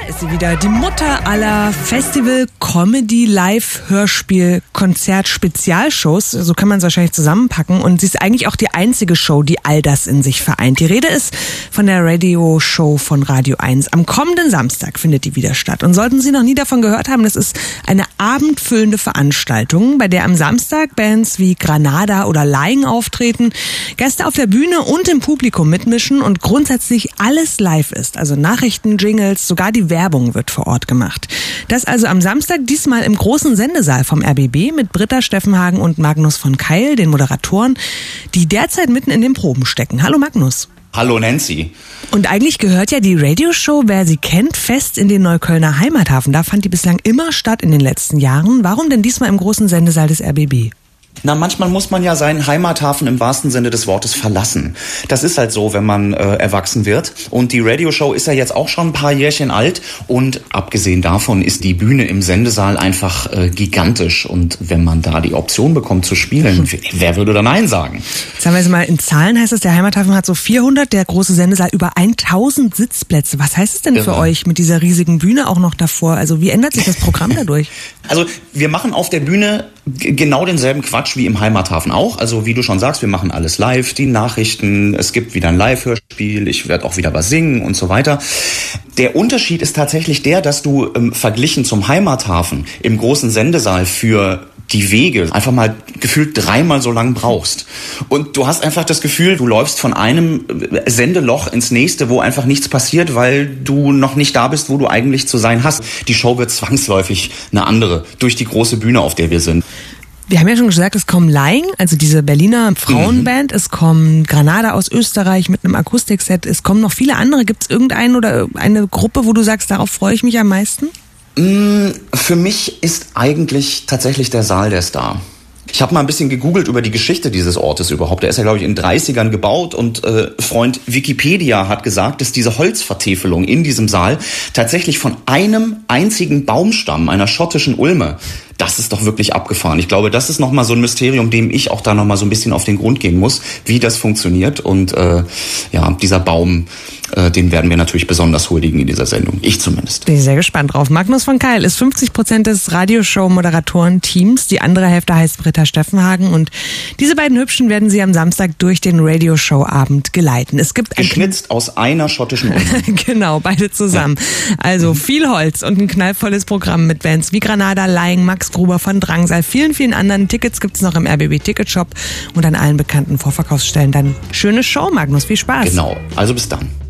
ist sie wieder, die Mutter aller Festival, Comedy, Live, Hörspiel, Konzert, Spezialshows, so kann man es wahrscheinlich zusammenpacken, und sie ist eigentlich auch die einzige Show, die all das in sich vereint. Die Rede ist von der Radio-Show von Radio 1. Am kommenden Samstag findet die wieder statt, und sollten Sie noch nie davon gehört haben, das ist eine abendfüllende Veranstaltung, bei der am Samstag Bands wie Granada oder Lying auftreten, Gäste auf der Bühne und im Publikum mitmischen und grundsätzlich alles live ist, also Nachrichten, Jingles, sogar die Werbung wird vor Ort gemacht. Das also am Samstag, diesmal im großen Sendesaal vom RBB mit Britta Steffenhagen und Magnus von Keil, den Moderatoren, die derzeit mitten in den Proben stecken. Hallo Magnus. Hallo Nancy. Und eigentlich gehört ja die Radioshow, wer sie kennt, fest in den Neuköllner Heimathafen. Da fand die bislang immer statt in den letzten Jahren. Warum denn diesmal im großen Sendesaal des RBB? Na, manchmal muss man ja seinen Heimathafen im wahrsten Sinne des Wortes verlassen. Das ist halt so, wenn man erwachsen wird. Und die Radioshow ist ja jetzt auch schon ein paar Jährchen alt. Und abgesehen davon ist die Bühne im Sendesaal einfach gigantisch. Und wenn man da die Option bekommt zu spielen, wer würde da Nein sagen? Sagen wir es mal, in Zahlen heißt es, der Heimathafen hat so 400, der große Sendesaal über 1000 Sitzplätze. Was heißt es denn für euch mit dieser riesigen Bühne auch noch davor? Also wie ändert sich das Programm dadurch? Also wir machen auf der Bühne genau denselben Quatsch wie im Heimathafen auch. Also wie du schon sagst, wir machen alles live, die Nachrichten, es gibt wieder ein Live-Hörspiel, ich werde auch wieder was singen und so weiter. Der Unterschied ist tatsächlich der, dass du verglichen zum Heimathafen im großen Sendesaal für die Wege einfach mal gefühlt 3-mal so lang brauchst. Und du hast einfach das Gefühl, du läufst von einem Sendeloch ins nächste, wo einfach nichts passiert, weil du noch nicht da bist, wo du eigentlich zu sein hast. Die Show wird zwangsläufig eine andere durch die große Bühne, auf der wir sind. Wir haben ja schon gesagt, es kommen Lying, also diese Berliner Frauenband, es kommen Granada aus Österreich mit einem Akustikset, es kommen noch viele andere. Gibt es irgendeinen oder eine Gruppe, wo du sagst, darauf freue ich mich am meisten? Für mich ist eigentlich tatsächlich der Saal der Star. Ich habe mal ein bisschen gegoogelt über die Geschichte dieses Ortes überhaupt. Der ist ja, glaube ich, in den 30ern gebaut, und Freund Wikipedia hat gesagt, dass diese Holzvertäfelung in diesem Saal tatsächlich von einem einzigen Baumstamm, einer schottischen Ulme, das ist doch wirklich abgefahren. Ich glaube, das ist nochmal so ein Mysterium, dem ich auch da nochmal so ein bisschen auf den Grund gehen muss, wie das funktioniert. Und dieser Baum, den werden wir natürlich besonders huldigen in dieser Sendung. Ich zumindest. Bin ich sehr gespannt drauf. Magnus von Keil ist 50% des Radioshow-Moderatoren-Teams. Die andere Hälfte heißt Britta Steffenhagen. Und diese beiden Hübschen werden sie am Samstag durch den Radioshow-Abend geleiten. Es gibt geschnitzt aus einer schottischen Ulme. Genau, beide zusammen. Ja. Also viel Holz und ein knallvolles Programm mit Bands wie Granada, Lying, Max Gruber von Drangsal, vielen, vielen anderen. Tickets gibt's noch im RBB Ticketshop und an allen bekannten Vorverkaufsstellen. Dann schöne Show, Magnus. Viel Spaß. Genau. Also bis dann.